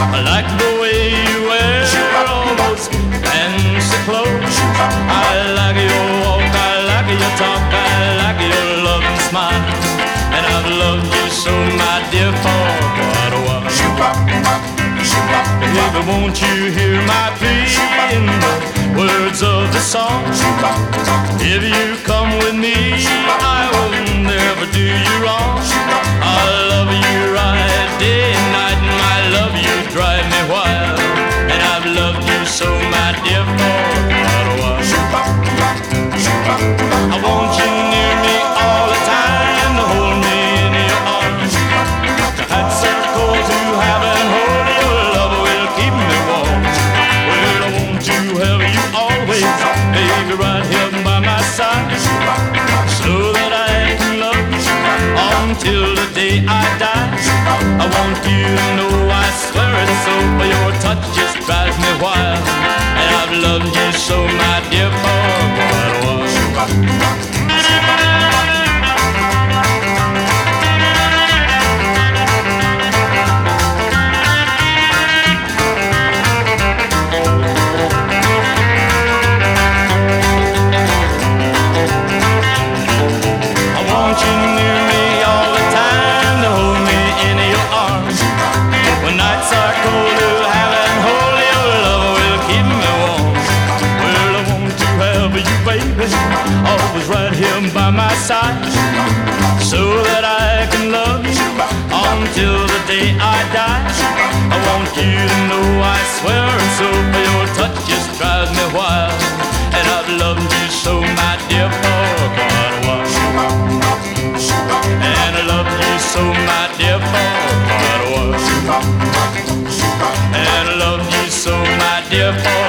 I like the way you wear all those fancy clothes. I like your walk, I like your talk, I like your loving smile. And I've loved you so, my dear, for quite a while. Baby, won't you hear my plea in the words of the song? If you come with me, I will never do you wrong. I love you right day and night, and my love you drive me wild. And I've loved you so, my dear, for quite a while. I want you near me all the time, to hold me in your arms. To hot circle to heaven, hold your love will keep me warm. Well, I want to have you always, baby, right here by my side, so that I can love you until the day I die. I want you to know, I swear it's so, for your touch just drives me wild. And I've loved you so, my dear, for quite a while. Always right here by my side, so that I can love you until the day I die. I want you to know, I swear and so, for your touch just drives me wild. And I've loved you so, my dear, for quite a while. And I love you so, my dear, for quite a while. And I love you so, my dear, for